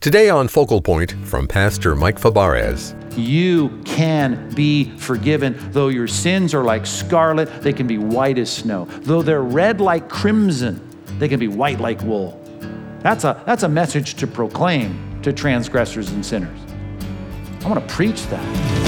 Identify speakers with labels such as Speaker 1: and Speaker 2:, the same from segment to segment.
Speaker 1: Today on Focal Point from Pastor Mike Fabarez.
Speaker 2: You can be forgiven. Though your sins are like scarlet, they can be white as snow. Though they're red like crimson, they can be white like wool. That's a message to proclaim to transgressors and sinners. I want to preach that.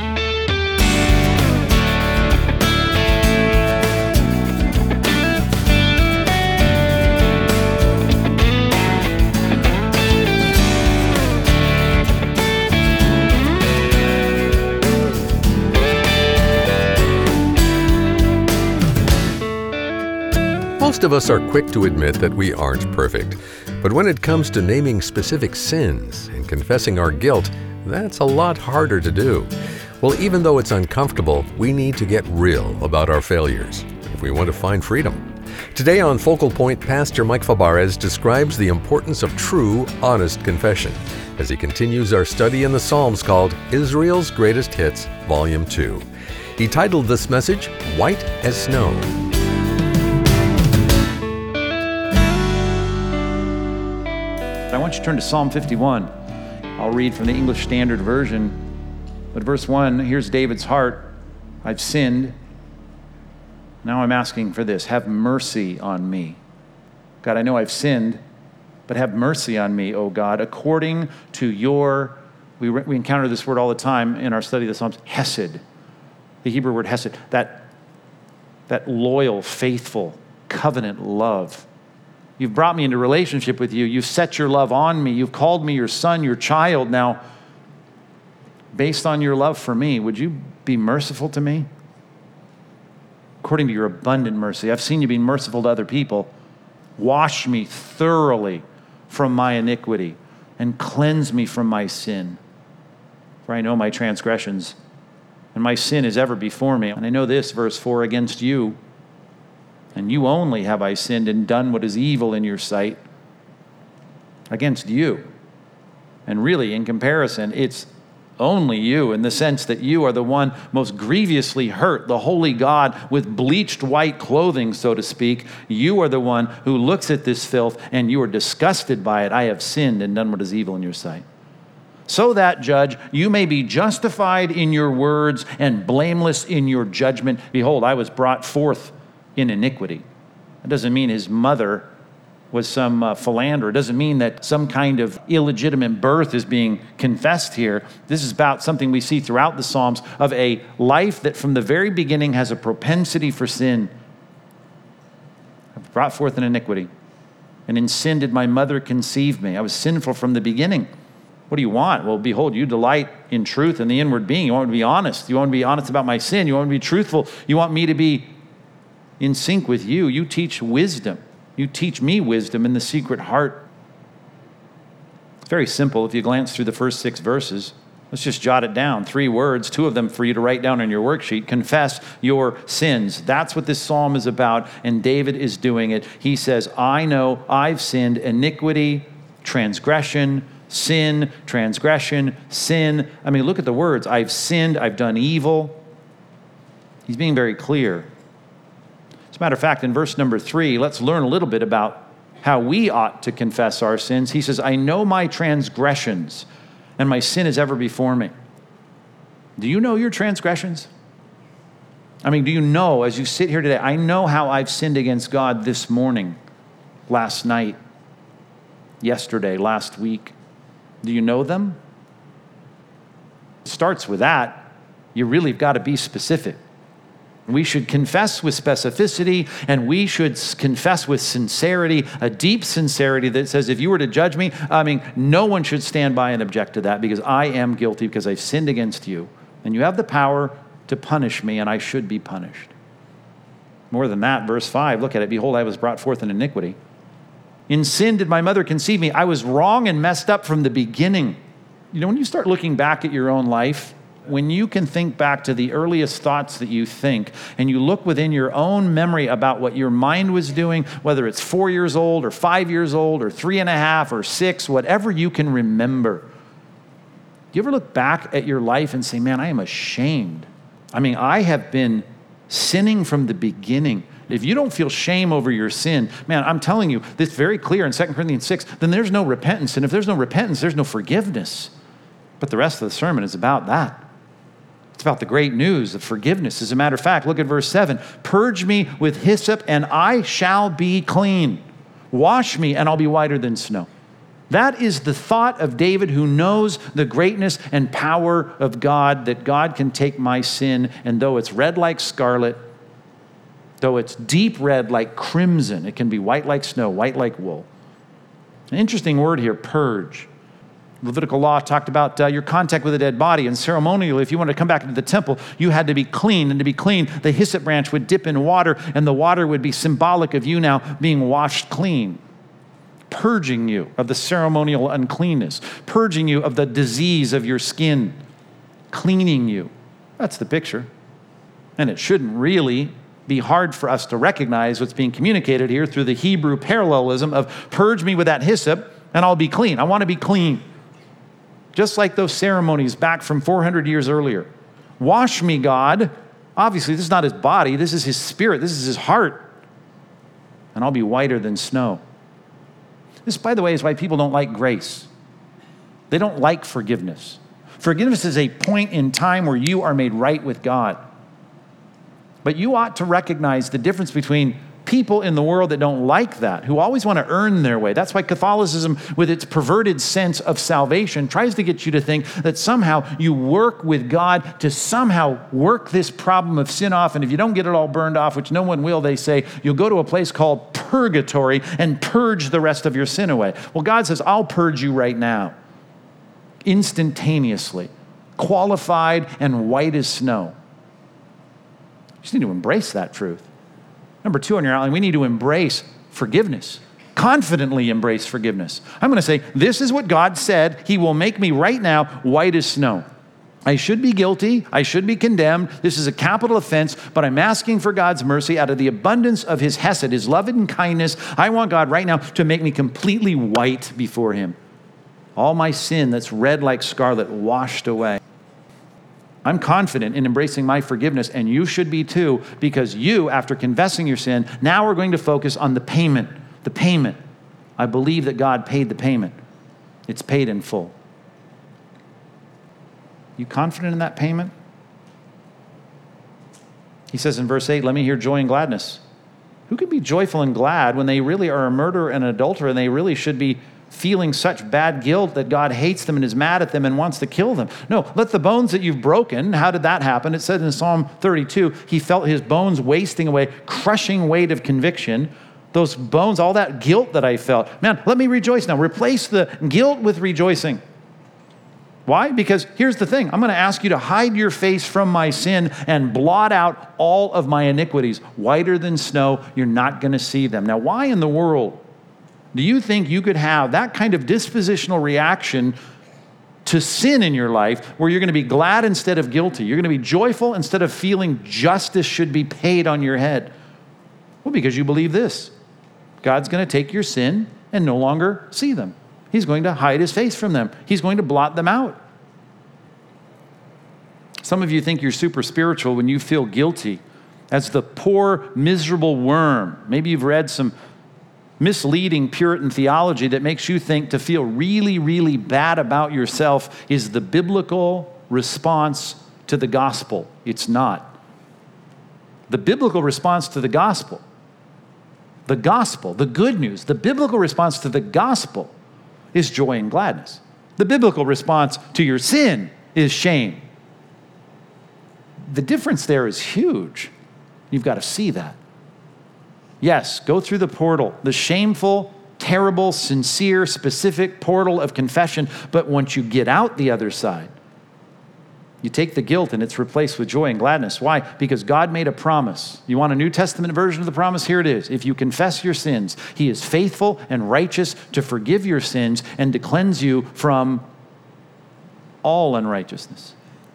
Speaker 1: Most of us are quick to admit that we aren't perfect. But when it comes to naming specific sins and confessing our guilt, that's a lot harder to do. Well, even though it's uncomfortable, we need to get real about our failures if we want to find freedom. Today on Focal Point, Pastor Mike Fabarez describes the importance of true, honest confession as he continues our study in the Psalms called Israel's Greatest Hits, Volume 2. He titled this message, White as Snow.
Speaker 2: I want you to turn to Psalm 51. I'll read from the English Standard Version. But verse 1, here's David's heart. I've sinned. Now I'm asking for this. Have mercy on me. God, I know I've sinned, but have mercy on me, O God, according to your, we encounter this word all the time in our study of the Psalms, hesed. The Hebrew word hesed, that loyal, faithful, covenant love. You've brought me into relationship with you. You've set your love on me. You've called me your son, your child. Now, based on your love for me, would you be merciful to me? According to your abundant mercy. I've seen you being merciful to other people. Wash me thoroughly from my iniquity and cleanse me from my sin. For I know my transgressions, and my sin is ever before me. And I know this, verse 4, against you, and you only have I sinned and done what is evil in your sight. Against you. And really, in comparison, it's only you in the sense that you are the one most grievously hurt, the holy God with bleached white clothing, so to speak. You are the one who looks at this filth and you are disgusted by it. I have sinned and done what is evil in your sight. So that, judge, you may be justified in your words and blameless in your judgment. Behold, I was brought forth in iniquity. It doesn't mean his mother was some philanderer. It doesn't mean that some kind of illegitimate birth is being confessed here. This is about something we see throughout the Psalms of a life that from the very beginning has a propensity for sin. I was brought forth in iniquity, and in sin did my mother conceive me. I was sinful from the beginning. What do you want? Well, behold, you delight in truth in the inward being. You want me to be honest. You want me to be honest about my sin. You want me to be truthful. You want me to be in sync with you. You teach wisdom. You teach me wisdom in the secret heart. It's very simple if you glance through the first 6 verses. Let's just jot it down. 3 words, 2 of them for you to write down on your worksheet. Confess your sins. That's what this psalm is about, and David is doing it. He says, I know I've sinned, iniquity, transgression, sin, transgression, sin. I mean, look at the words. I've sinned, I've done evil. He's being very clear. As a matter of fact, in verse number 3, let's learn a little bit about how we ought to confess our sins. He says, I know my transgressions, and my sin is ever before me. Do you know your transgressions? I mean, do you know, as you sit here today, I know how I've sinned against God this morning, last night, yesterday, last week. Do you know them? It starts with that. You really have got to be specific. We should confess with specificity, and we should confess with sincerity, a deep sincerity that says, if you were to judge me, no one should stand by and object to that because I am guilty because I've sinned against you. And you have the power to punish me, and I should be punished. More than that, verse 5, look at it. Behold, I was brought forth in iniquity. In sin did my mother conceive me. I was wrong and messed up from the beginning. You know, when you start looking back at your own life, when you can think back to the earliest thoughts that you think, and you look within your own memory about what your mind was doing, whether it's 4 years old or 5 years old or 3.5 or 6, whatever you can remember. Do you ever look back at your life and say, man, I am ashamed. I have been sinning from the beginning. If you don't feel shame over your sin, man, I'm telling you, this is very clear in 2 Corinthians 6, then there's no repentance. And if there's no repentance, there's no forgiveness. But the rest of the sermon is about that. It's about the great news of forgiveness. As a matter of fact, look at verse 7. Purge me with hyssop, and I shall be clean. Wash me, and I'll be whiter than snow. That is the thought of David, who knows the greatness and power of God, that God can take my sin, and though it's red like scarlet, though it's deep red like crimson, it can be white like snow, white like wool. An interesting word here, purge. Levitical law talked about your contact with a dead body, and ceremonially, if you wanted to come back into the temple, you had to be clean. And to be clean, the hyssop branch would dip in water, and the water would be symbolic of you now being washed clean. Purging you of the ceremonial uncleanness, purging you of the disease of your skin, cleaning you. That's the picture. And it shouldn't really be hard for us to recognize what's being communicated here through the Hebrew parallelism of purge me with that hyssop and I'll be clean. I want to be clean. Just like those ceremonies back from 400 years earlier. Wash me, God. Obviously, this is not his body. This is his spirit. This is his heart. And I'll be whiter than snow. This, by the way, is why people don't like grace. They don't like forgiveness. Forgiveness is a point in time where you are made right with God. But you ought to recognize the difference between people in the world that don't like that, who always want to earn their way. That's why Catholicism, with its perverted sense of salvation, tries to get you to think that somehow you work with God to somehow work this problem of sin off. And if you don't get it all burned off, which no one will, they say, you'll go to a place called purgatory and purge the rest of your sin away. Well, God says, I'll purge you right now, instantaneously, qualified and white as snow. You just need to embrace that truth. Number 2 on your outline, we need to embrace forgiveness. Confidently embrace forgiveness. I'm going to say, this is what God said. He will make me right now white as snow. I should be guilty. I should be condemned. This is a capital offense, but I'm asking for God's mercy out of the abundance of his hesed, his love and kindness. I want God right now to make me completely white before him. All my sin that's red like scarlet washed away. I'm confident in embracing my forgiveness, and you should be too, because you, after confessing your sin, now are going to focus on the payment. The payment. I believe that God paid the payment. It's paid in full. You confident in that payment? He says in verse 8, let me hear joy and gladness. Who can be joyful and glad when they really are a murderer and an adulterer, and they really should be feeling such bad guilt that God hates them and is mad at them and wants to kill them? No, let the bones that you've broken, how did that happen? It says in Psalm 32, he felt his bones wasting away, crushing weight of conviction. Those bones, all that guilt that I felt, man, let me rejoice now. Replace the guilt with rejoicing. Why? Because here's the thing. I'm going to ask you to hide your face from my sin and blot out all of my iniquities. Whiter than snow, you're not going to see them. Now, why in the world do you think you could have that kind of dispositional reaction to sin in your life where you're going to be glad instead of guilty? You're going to be joyful instead of feeling justice should be paid on your head. Well, because you believe this. God's going to take your sin and no longer see them. He's going to hide his face from them. He's going to blot them out. Some of you think you're super spiritual when you feel guilty as the poor, miserable worm. Maybe you've read some misleading Puritan theology that makes you think to feel really, really bad about yourself is the biblical response to the gospel. It's not. The biblical response to the gospel, the good news, the biblical response to the gospel is joy and gladness. The biblical response to your sin is shame. The difference there is huge. You've got to see that. Yes, go through the portal, the shameful, terrible, sincere, specific portal of confession. But once you get out the other side, you take the guilt and it's replaced with joy and gladness. Why? Because God made a promise. You want a New Testament version of the promise? Here it is. If you confess your sins, he is faithful and righteous to forgive your sins and to cleanse you from all unrighteousness.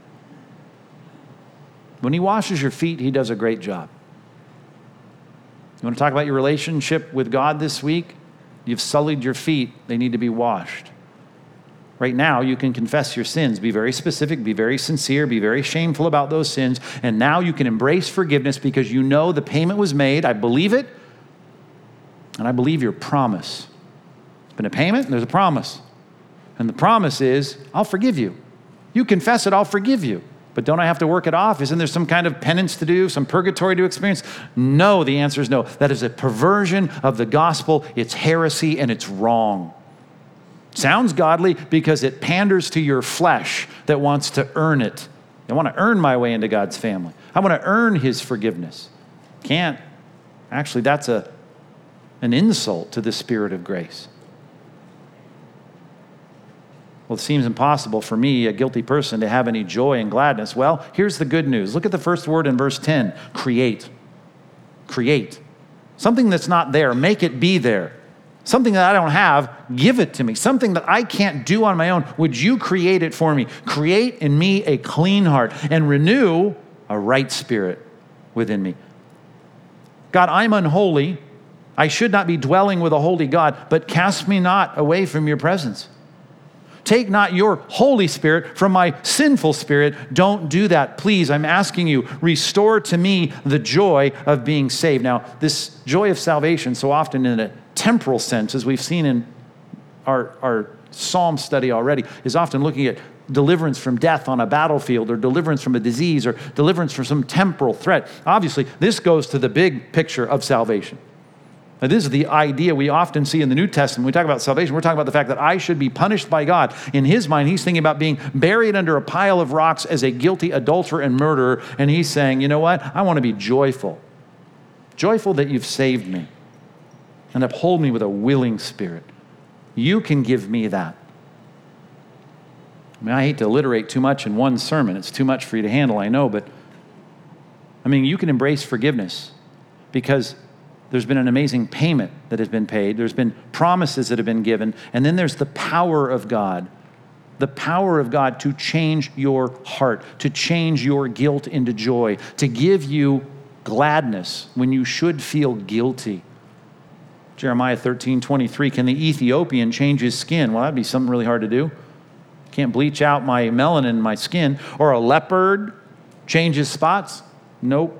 Speaker 2: When he washes your feet, he does a great job. You want to talk about your relationship with God this week? You've sullied your feet. They need to be washed. Right now, you can confess your sins, be very specific, be very sincere, be very shameful about those sins, and now you can embrace forgiveness because you know the payment was made. I believe it, and I believe your promise. There's been a payment, and there's a promise. And the promise is, I'll forgive you. You confess it, I'll forgive you. But don't I have to work it off? Isn't there some kind of penance to do, some purgatory to experience? No, the answer is no. That is a perversion of the gospel. It's heresy, and it's wrong. Sounds godly because it panders to your flesh that wants to earn it. I want to earn my way into God's family. I want to earn his forgiveness. Can't. Actually, that's an insult to the Spirit of grace. Well, it seems impossible for me, a guilty person, to have any joy and gladness. Well, here's the good news. Look at the first word in verse 10. Create. Create. Something that's not there, make it be there. Something that I don't have, give it to me. Something that I can't do on my own, would you create it for me? Create in me a clean heart and renew a right spirit within me. God, I'm unholy. I should not be dwelling with a holy God, but cast me not away from your presence. Take not your Holy Spirit from my sinful spirit. Don't do that. Please, I'm asking you, restore to me the joy of being saved. Now, this joy of salvation, so often in a temporal sense, as we've seen in our Psalm study already, is often looking at deliverance from death on a battlefield or deliverance from a disease or deliverance from some temporal threat. Obviously, this goes to the big picture of salvation. Now, this is the idea we often see in the New Testament. When we talk about salvation, we're talking about the fact that I should be punished by God. In his mind, he's thinking about being buried under a pile of rocks as a guilty adulterer and murderer. And he's saying, you know what? I want to be joyful. Joyful that you've saved me and uphold me with a willing spirit. You can give me that. I mean, I hate to alliterate too much in one sermon. It's too much for you to handle, I know. But, I mean, you can embrace forgiveness because there's been an amazing payment that has been paid. There's been promises that have been given. And then there's the power of God. The power of God to change your heart, to change your guilt into joy, to give you gladness when you should feel guilty. Jeremiah 13:23, can the Ethiopian change his skin? Well, that'd be something really hard to do. Can't bleach out my melanin in my skin. Or a leopard change his spots? Nope.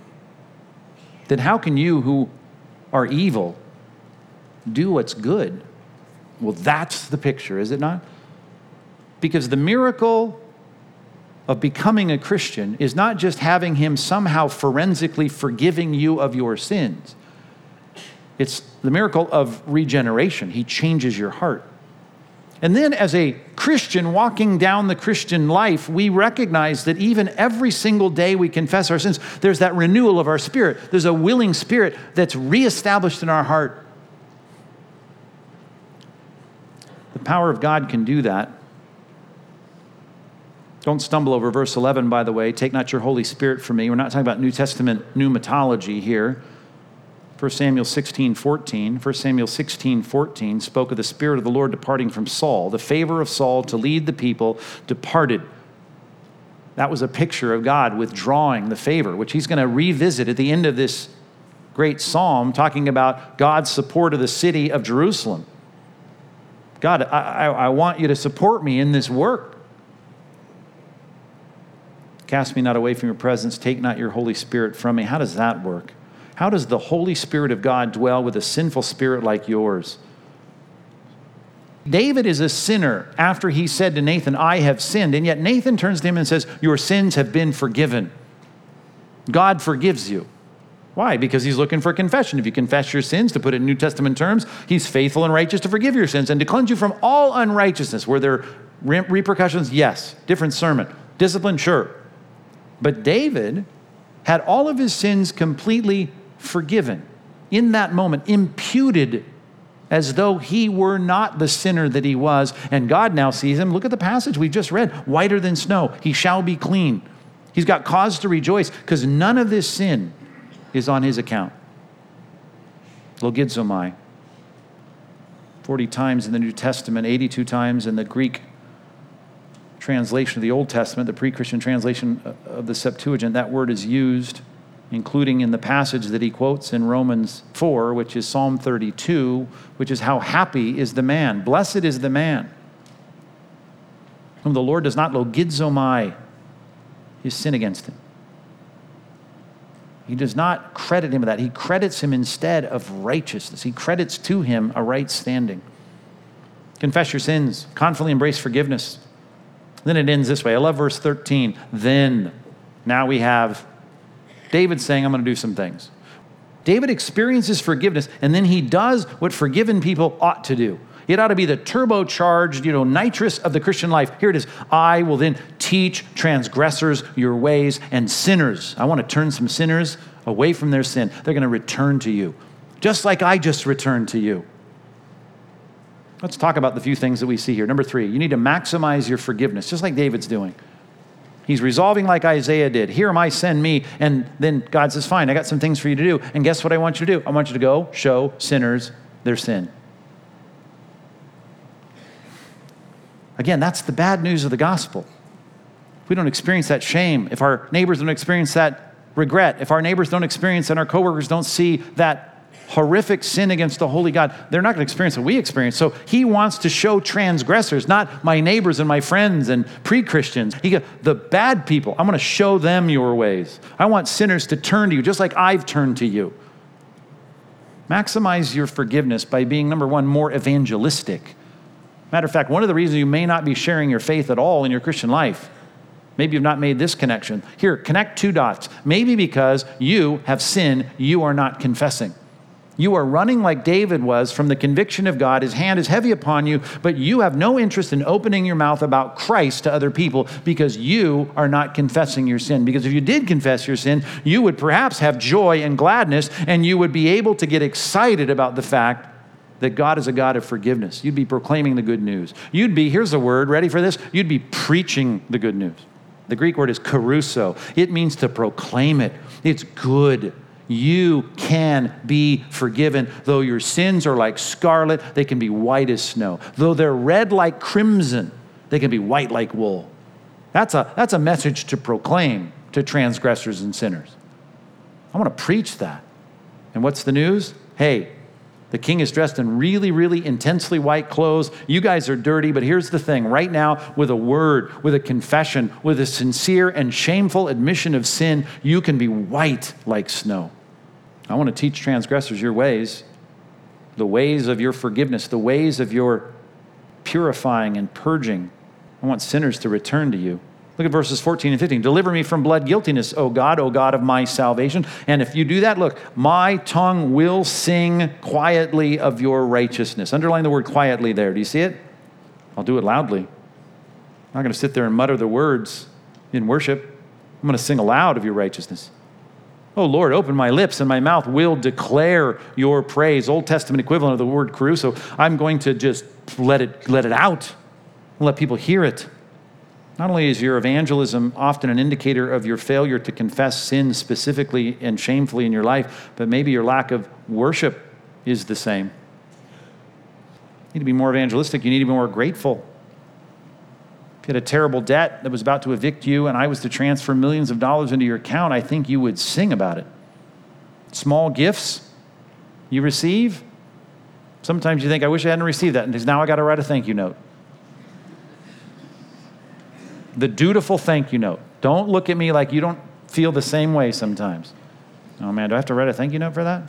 Speaker 2: Then how can you who are evil do what's good? Well, that's the picture, is it not? Because the miracle of becoming a Christian is not just having him somehow forensically forgiving you of your sins. It's the miracle of regeneration. He changes your heart. And then as a Christian walking down the Christian life, we recognize that even every single day we confess our sins, there's that renewal of our spirit. There's a willing spirit that's reestablished in our heart. The power of God can do that. Don't stumble over verse 11, by the way. Take not your Holy Spirit from me. We're not talking about New Testament pneumatology here. 1 Samuel 16:14 spoke of the Spirit of the Lord departing from Saul. The favor of Saul to lead the people departed. That was a picture of God withdrawing the favor, which he's going to revisit at the end of this great psalm, talking about God's support of the city of Jerusalem. God, I want you to support me in this work. Cast me not away from your presence. Take not your Holy Spirit from me. How does that work? How does the Holy Spirit of God dwell with a sinful spirit like yours? David is a sinner after he said to Nathan, I have sinned. And yet Nathan turns to him and says, your sins have been forgiven. God forgives you. Why? Because he's looking for confession. If you confess your sins, to put it in New Testament terms, he's faithful and righteous to forgive your sins and to cleanse you from all unrighteousness. Were there repercussions? Yes. Different sermon. Discipline? Sure. But David had all of his sins completely forgiven in that moment, imputed as though he were not the sinner that he was. And God now sees him. Look at the passage we just read. Whiter than snow. He shall be clean. He's got cause to rejoice because none of this sin is on his account. Logizomai. 40 times in the New Testament, 82 times in the Greek translation of the Old Testament, the pre-Christian translation of the Septuagint, that word is used, including in the passage that he quotes in Romans 4, which is Psalm 32, which is how happy is the man. Blessed is the man whom the Lord does not logizomai, his sin against him. He does not credit him with that. He credits him instead of righteousness. He credits to him a right standing. Confess your sins, confidently embrace forgiveness. Then it ends this way. I love verse 13. Then, now we have David saying, I'm going to do some things. David experiences forgiveness, and then he does what forgiven people ought to do. It ought to be the turbocharged, nitrous of the Christian life. Here it is. I will then teach transgressors your ways, and sinners. I want to turn some sinners away from their sin. They're going to return to you, just like I just returned to you. Let's talk about the few things that we see here. Number 3, you need to maximize your forgiveness, just like David's doing. He's resolving like Isaiah did. Here am I, send me. And then God says, fine, I got some things for you to do. And guess what I want you to do? I want you to go show sinners their sin. Again, that's the bad news of the gospel. If we don't experience that shame, if our neighbors don't experience that regret, if our neighbors don't experience and our coworkers don't see that horrific sin against the holy God, they're not going to experience what we experience. So he wants to show transgressors, not my neighbors and my friends and pre-Christians. The bad people, I'm going to show them your ways. I want sinners to turn to you just like I've turned to you. Maximize your forgiveness by being, number 1, more evangelistic. Matter of fact, one of the reasons you may not be sharing your faith at all in your Christian life, maybe you've not made this connection. Here, connect 2 dots. Maybe because you have sinned, you are not confessing. You are running like David was from the conviction of God. His hand is heavy upon you, but you have no interest in opening your mouth about Christ to other people because you are not confessing your sin. Because if you did confess your sin, you would perhaps have joy and gladness, and you would be able to get excited about the fact that God is a God of forgiveness. You'd be proclaiming the good news. You'd be, here's a word, ready for this? You'd be preaching the good news. The Greek word is caruso. It means to proclaim it. It's good. You can be forgiven. Though your sins are like scarlet, they can be white as snow. Though they're red like crimson, they can be white like wool. That's a message to proclaim to transgressors and sinners. I want to preach that. And what's the news? Hey, the king is dressed in really, really intensely white clothes. You guys are dirty, but here's the thing. Right now, with a word, with a confession, with a sincere and shameful admission of sin, you can be white like snow. I want to teach transgressors your ways, the ways of your forgiveness, the ways of your purifying and purging. I want sinners to return to you. Look at verses 14 and 15. Deliver me from blood guiltiness, O God of my salvation. And if you do that, look, my tongue will sing quietly of your righteousness. Underline the word quietly there. Do you see it? I'll do it loudly. I'm not going to sit there and mutter the words in worship. I'm going to sing aloud of your righteousness. Oh, Lord, open my lips and my mouth will declare your praise. Old Testament equivalent of the word caruso. I'm going to just let it out. Let people hear it. Not only is your evangelism often an indicator of your failure to confess sin specifically and shamefully in your life, but maybe your lack of worship is the same. You need to be more evangelistic. You need to be more grateful. If you had a terrible debt that was about to evict you and I was to transfer millions of dollars into your account, I think you would sing about it. Small gifts you receive, sometimes you think, I wish I hadn't received that, because now I got to write a thank you note. The dutiful thank you note. Don't look at me like you don't feel the same way sometimes. Oh man, do I have to write a thank you note for that?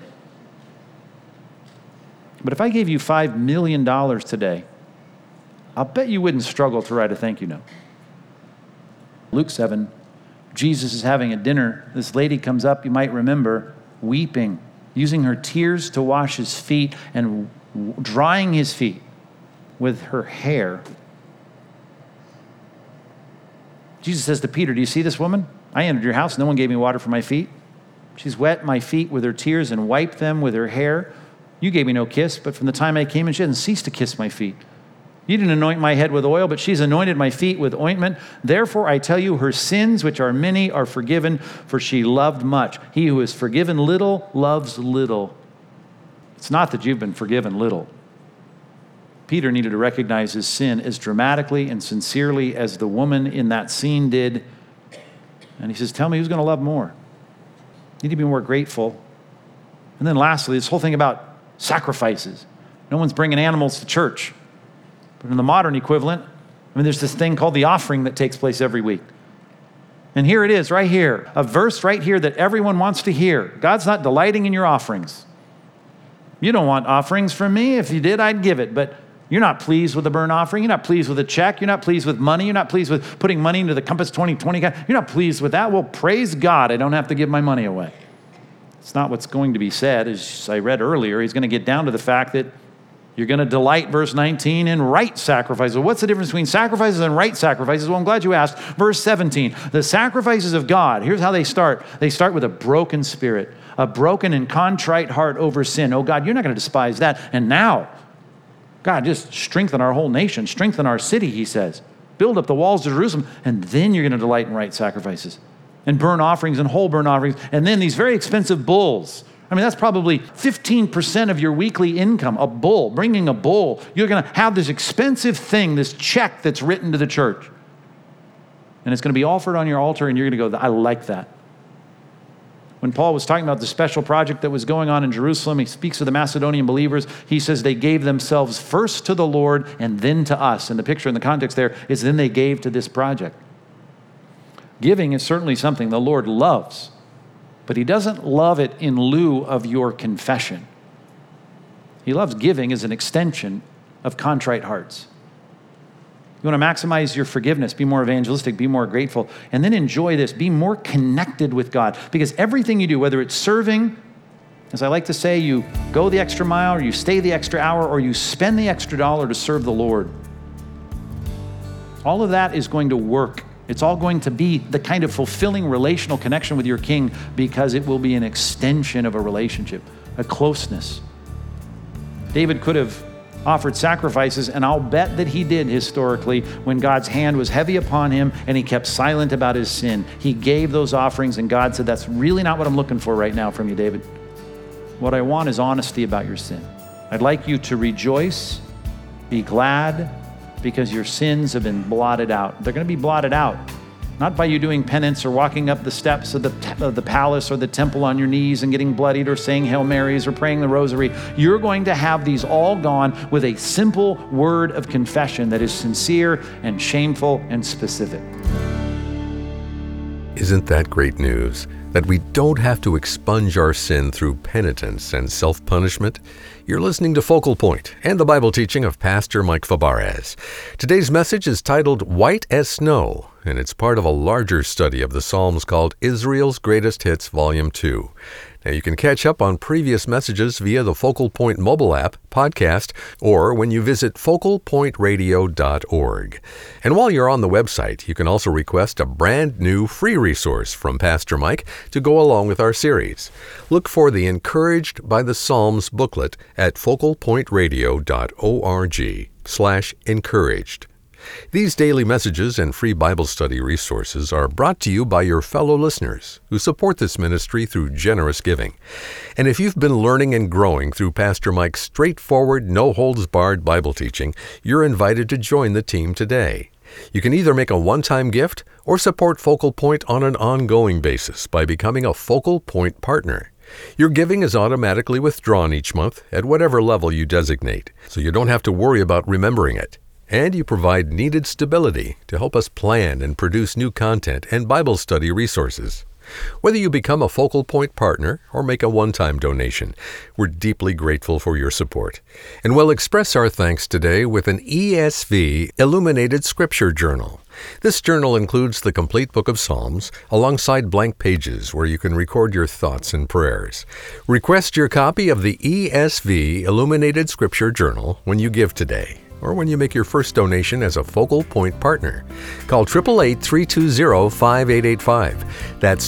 Speaker 2: But if I gave you $5 million today, I'll bet you wouldn't struggle to write a thank you note. Luke 7, Jesus is having a dinner. This lady comes up, you might remember, weeping, using her tears to wash his feet and drying his feet with her hair. Jesus says to Peter, do you see this woman? I entered your house. No one gave me water for my feet. She's wet my feet with her tears and wiped them with her hair. You gave me no kiss, but from the time I came in, she hasn't ceased to kiss my feet. You didn't anoint my head with oil, but she's anointed my feet with ointment. Therefore, I tell you, her sins, which are many, are forgiven, for she loved much. He who is forgiven little loves little. It's not that you've been forgiven little. Peter needed to recognize his sin as dramatically and sincerely as the woman in that scene did. And he says, tell me who's going to love more. You need to be more grateful. And then lastly, this whole thing about sacrifices. No one's bringing animals to church. But in the modern equivalent, I mean, there's this thing called the offering that takes place every week. And here it is, right here, a verse right here that everyone wants to hear. God's not delighting in your offerings. You don't want offerings from me. If you did, I'd give it. But you're not pleased with the burnt offering. You're not pleased with a check. You're not pleased with money. You're not pleased with putting money into the Compass 2020. You're not pleased with that. Well, praise God, I don't have to give my money away. It's not what's going to be said. As I read earlier, he's going to get down to the fact that you're going to delight, verse 19, in right sacrifices. Well, what's the difference between sacrifices and right sacrifices? Well, I'm glad you asked. Verse 17, the sacrifices of God, here's how they start. They start with a broken spirit, a broken and contrite heart over sin. Oh, God, you're not going to despise that. And now, God, just strengthen our whole nation, strengthen our city, he says. Build up the walls of Jerusalem, and then you're going to delight in right sacrifices and burnt offerings and whole burnt offerings, and then these very expensive bulls. I mean, that's probably 15% of your weekly income, a bull, bringing a bull. You're going to have this expensive thing, this check that's written to the church. And it's going to be offered on your altar, and you're going to go, I like that. When Paul was talking about the special project that was going on in Jerusalem, he speaks of the Macedonian believers. He says they gave themselves first to the Lord and then to us. And the picture in the context there is then they gave to this project. Giving is certainly something the Lord loves. But he doesn't love it in lieu of your confession. He loves giving as an extension of contrite hearts. You want to maximize your forgiveness, be more evangelistic, be more grateful, and then enjoy this, be more connected with God. Because everything you do, whether it's serving, as I like to say, you go the extra mile, or you stay the extra hour, or you spend the extra dollar to serve the Lord, all of that is going to work. It's all going to be the kind of fulfilling relational connection with your King because it will be an extension of a relationship, a closeness. David could have offered sacrifices, and I'll bet that he did historically when God's hand was heavy upon him and he kept silent about his sin. He gave those offerings, and God said, that's really not what I'm looking for right now from you, David. What I want is honesty about your sin. I'd like you to rejoice, be glad, because your sins have been blotted out. They're going to be blotted out, not by you doing penance or walking up the steps of the palace or the temple on your knees and getting bloodied or saying Hail Marys or praying the rosary. You're going to have these all gone with a simple word of confession that is sincere and shameful and specific.
Speaker 1: Isn't that great news? That we don't have to expunge our sin through penitence and self-punishment? You're listening to Focal Point and the Bible teaching of Pastor Mike Fabarez. Today's message is titled White as Snow, and it's part of a larger study of the Psalms called Israel's Greatest Hits, Volume 2. Now, you can catch up on previous messages via the Focal Point mobile app, podcast, or when you visit focalpointradio.org. And while you're on the website, you can also request a brand new free resource from Pastor Mike to go along with our series. Look for the Encouraged by the Psalms booklet at focalpointradio.org/encouraged. These daily messages and free Bible study resources are brought to you by your fellow listeners who support this ministry through generous giving. And if you've been learning and growing through Pastor Mike's straightforward, no-holds-barred Bible teaching, you're invited to join the team today. You can either make a one-time gift or support Focal Point on an ongoing basis by becoming a Focal Point partner. Your giving is automatically withdrawn each month at whatever level you designate, so you don't have to worry about remembering it. And you provide needed stability to help us plan and produce new content and Bible study resources. Whether you become a Focal Point partner or make a one-time donation, we're deeply grateful for your support. And we'll express our thanks today with an ESV Illuminated Scripture Journal. This journal includes the complete book of Psalms alongside blank pages where you can record your thoughts and prayers. Request your copy of the ESV Illuminated Scripture Journal when you give today, or when you make your first donation as a Focal Point partner. Call 888-320-5885. That's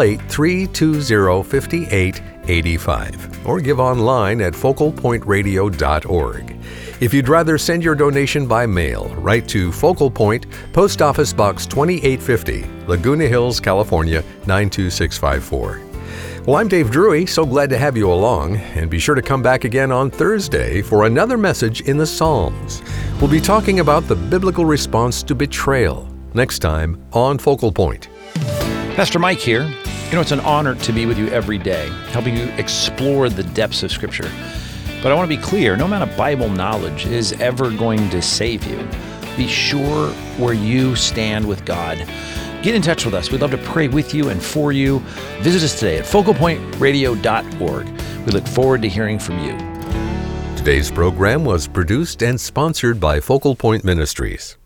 Speaker 1: 888-320-5885. Or give online at focalpointradio.org. If you'd rather send your donation by mail, write to Focal Point, Post Office Box 2850, Laguna Hills, California, 92654. Well, I'm Dave Drury, so glad to have you along, and be sure to come back again on Thursday for another message in the Psalms. We'll be talking about the biblical response to betrayal, next time on Focal Point.
Speaker 3: Pastor Mike here. You know, it's an honor to be with you every day, helping you explore the depths of Scripture. But I want to be clear, no amount of Bible knowledge is ever going to save you. Be sure where you stand with God. Get in touch with us. We'd love to pray with you and for you. Visit us today at focalpointradio.org. We look forward to hearing from you.
Speaker 1: Today's program was produced and sponsored by Focal Point Ministries.